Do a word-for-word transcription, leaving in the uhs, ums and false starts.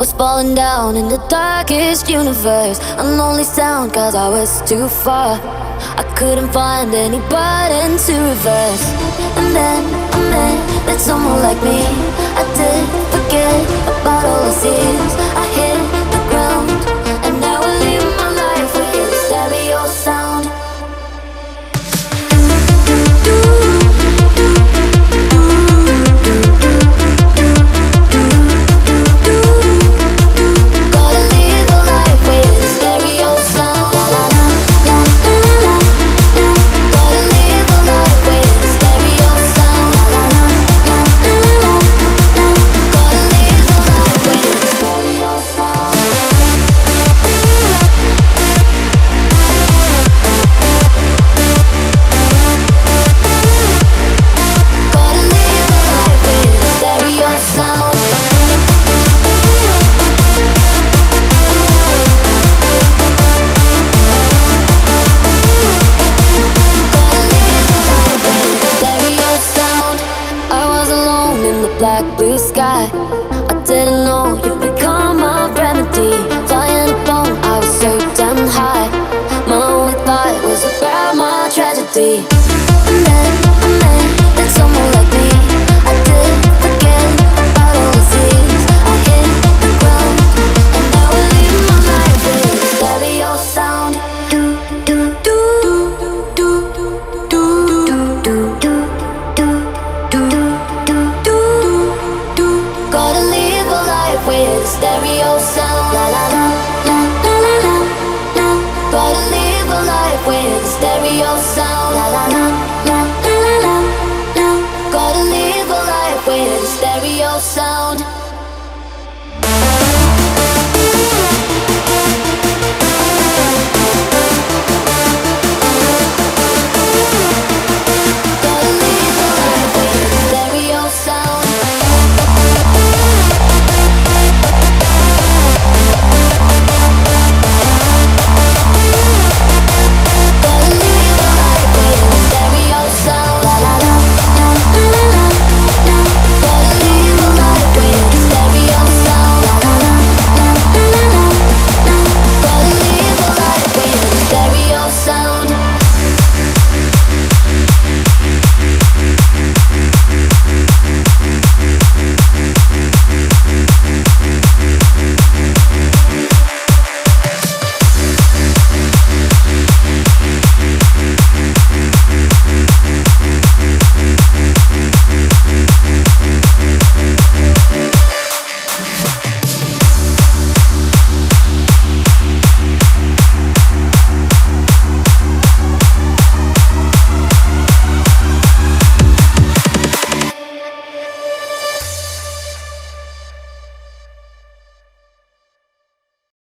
was falling down in the darkest universe. An only sound cause I was too far. I couldn't find any button to reverse. And then I met that someone like me. I did forget about all the years. I hit the ground and now I live my life with the stereo sound. Black blue sky, I didn't know you'd become my remedy. Flying alone, I was so damn high. My only thought was about my tragedy.